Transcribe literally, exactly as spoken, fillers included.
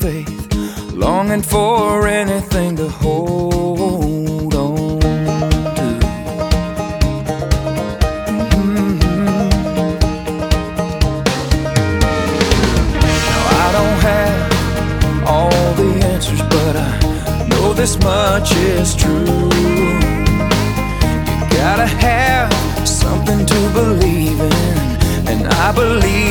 faith, longing for anything to hold on to. Mm-hmm. Now I don't have all the answers, but I know this much is true. You gotta have something to believe in, and I believe